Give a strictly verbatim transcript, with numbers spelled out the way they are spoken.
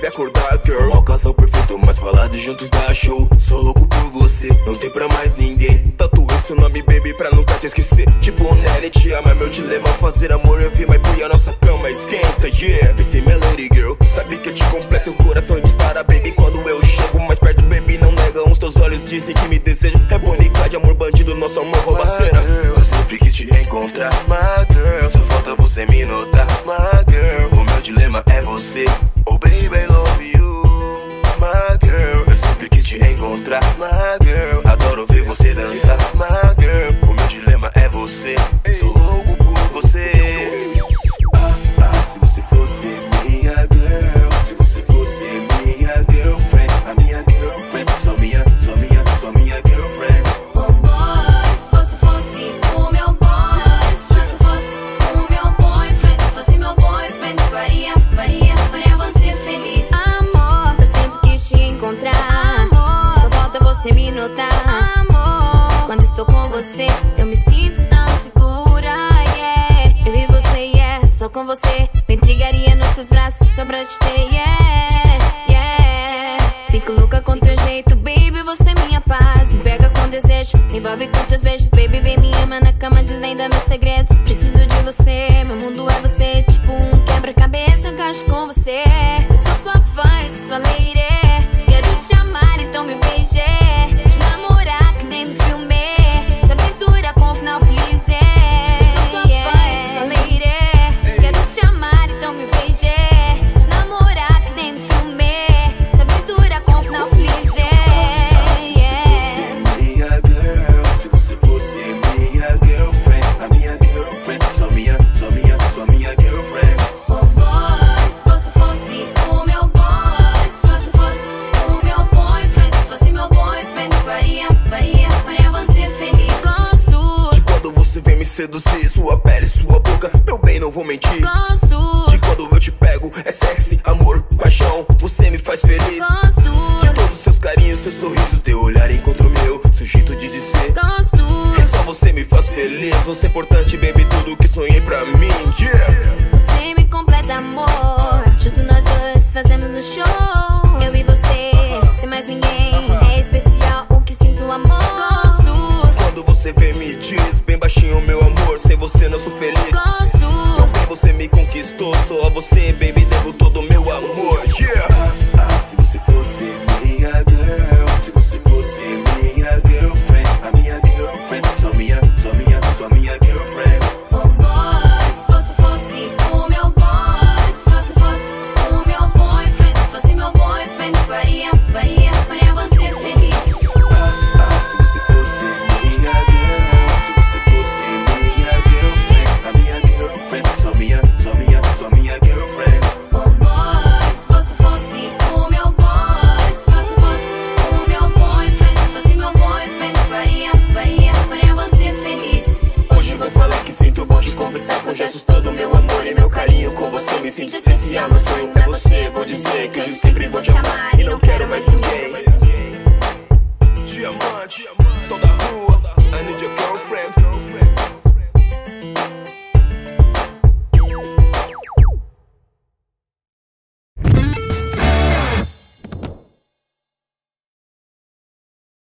deve acordar, girl. Somos o casal perfeito, mais falado juntos dá show. Sou louco por você, não tem pra mais ninguém. Tatuei seu nome, baby, pra nunca te esquecer. Tipo, Nelly, te ama, meu dilema. Fazer amor, eu vi, mas por a nossa cama esquenta, yeah. P C Melody, girl, sabe que eu te completo. Seu coração dispara, baby, quando eu chego mais perto, baby, não nega. Os teus olhos dizem que me desejam. É bonita de amor bandido, nosso amor rouba a cena. Eu sempre quis te encontrar, my girl. Só falta você me notar, my girl. O meu dilema é você, oh baby, I love you, my girl. Eu sempre quis te encontrar, my girl. Adoro ver você dançar, my girl. O meu dilema é você, sou louco por você. Ah, ah, se você fosse minha girl, se você fosse minha girlfriend, a minha girlfriend, só minha, só minha, só minha girlfriend. Oh boy, se você fosse o meu boy, se você fosse o meu boyfriend, se fosse meu boyfriend, faria, faria, faria você feliz. Amor, eu sempre quis te encontrar. Amor, só falta você me notar. Amor, quando estou com você, eu me sinto tão segura, yeah. Eu e você, yeah, só com você me entregaria nos teus braços só pra te ter, yeah, yeah. Fico louca com teu jeito, baby, você é minha paz. Me pega com desejo, me envolve com teus beijos, baby, vem me ama na cama, desvenda meus segredos. Preciso de você, meu mundo é você, tipo um quebra-cabeça, encaixo com você. Eu sou sua fã, eu sou sua lady. Quero te amar, então me beije. Te namorar que nem no filme, essa aventura com um final feliz, yeah. Eu sou sua fã, eu sou sua lady. Quero te amar, então me beije. Te namorar que nem no filme, essa aventura com um final feliz, yeah, yeah. Se você fosse minha girlfriend, a minha girlfriend, só minha, só minha, só minha girlfriend. Oh boy, se você fosse o meu boy, se você fosse o meu boyfriend, se fosse meu boyfriend, faria, faria, faria você feliz. Gosto, De quando você vem me seduzir, sua pele, sua boca, meu bem, não vou mentir. gosto, De quando eu te pego, é sexy, amor, paixão, você me faz feliz. gosto, De todos os seus carinhos, seus sorrisos, teu olhar encontra o meu, seu jeito de dizer. gosto. É só você me faz feliz, você é importante, baby, tudo que sonhei pra mim, yeah. Você me completa, amor. Junto nós dois fazemos um show. Eu e você, sem mais ninguém. É especial o que sinto, amor. Gosto, Quando você vem me diz, bem baixinho, meu amor, sem você não sou feliz. gosto. Meu bem, você me conquistou, só a você, baby, devo todo o meu amor, yeah. Ah, ah, se você fosse minha girl, se você fosse minha girlfriend, a minha girlfriend, só minha, só minha, só minha girlfriend. Oh boy, se você fosse o meu boy, se você fosse o meu boyfriend, se fosse meu boyfriend, faria, faria, faria você feliz. Ah, se você fosse minha girl, se você fosse minha girlfriend, a minha girlfriend, só minha, só minha, só minha girlfriend. Oh boy, se você fosse o meu boy, se você fosse o meu boyfriend, se fosse meu boyfriend, faria, faria, faria você feliz. Hoje vou falar que sinto, vou te confessar com gestos todo meu amor e meu carinho. Com você me sinto especial, não